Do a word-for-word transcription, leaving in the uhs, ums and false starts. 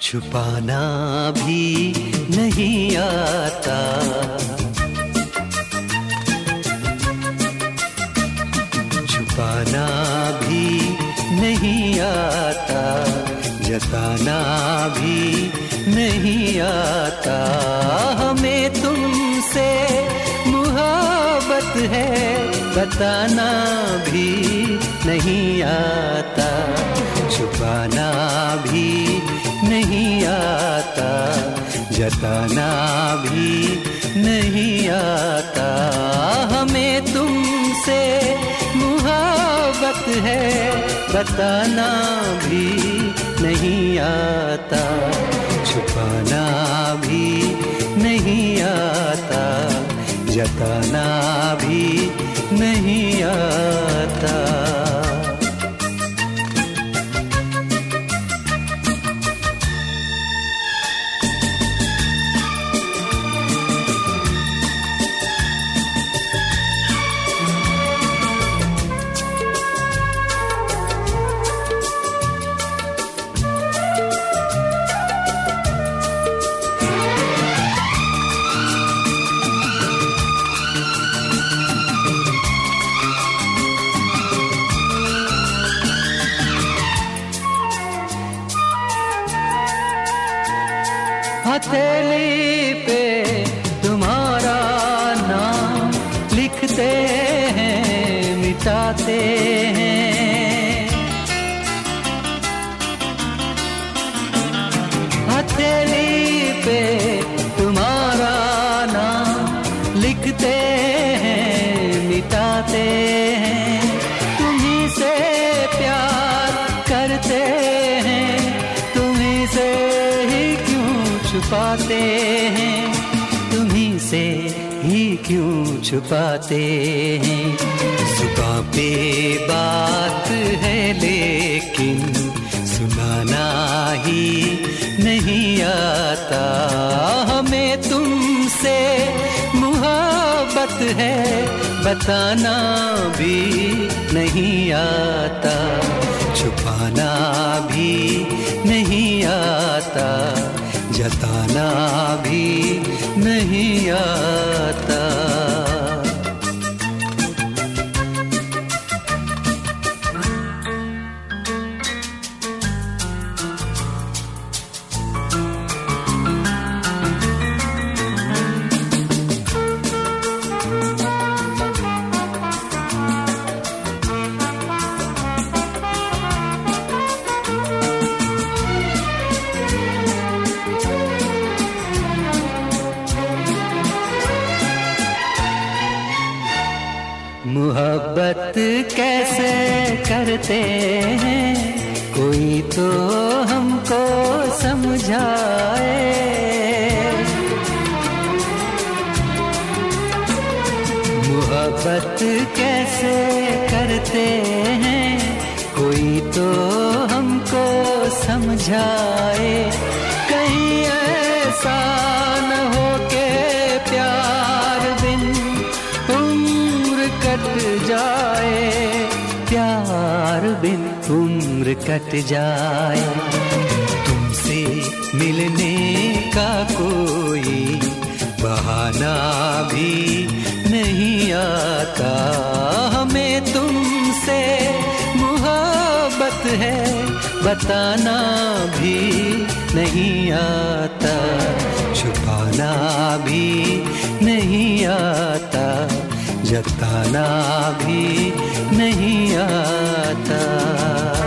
छुपाना भी नहीं आता, छुपाना भी नहीं आता, जताना भी नहीं आता। हमें तुमसे मोहब्बत है, बताना भी नहीं आता, छुपाना भी नहीं आता, जताना भी नहीं आता। हमें तुमसे मोहब्बत है, बताना भी नहीं आता, छुपाना भी नहीं आता, जताना भी नहीं आता। हथेली पे तुम्हारा नाम लिखते हैं, मिटाते हैं। हथेली पे तुम्हारा नाम लिखते हैं, मिटाते हैं। तुम्हीं से प्यार करते हैं, तुम्हीं से छुपाते हैं, तुम्हीं से ही क्यों छुपाते हैं। जुबां पे बात है लेकिन सुनाना ही नहीं आता। हमें तुमसे मोहब्बत है, बताना भी नहीं आता, छुपाना भी नहीं आता, जताना भी नहीं आता। मोहब्बत कैसे करते हैं, कोई तो हमको समझाए। मोहब्बत कैसे करते हैं, कोई तो हमको समझाए। कहीं ऐसा न हो के प्यार बिन कट जाए, प्यार बिन उम्र कट जाए। तुमसे मिलने का कोई बहाना भी नहीं आता। हमें तुमसे मोहब्बत है, बताना भी नहीं आता, छुपाना भी नहीं आता, जताना भी नहीं आता।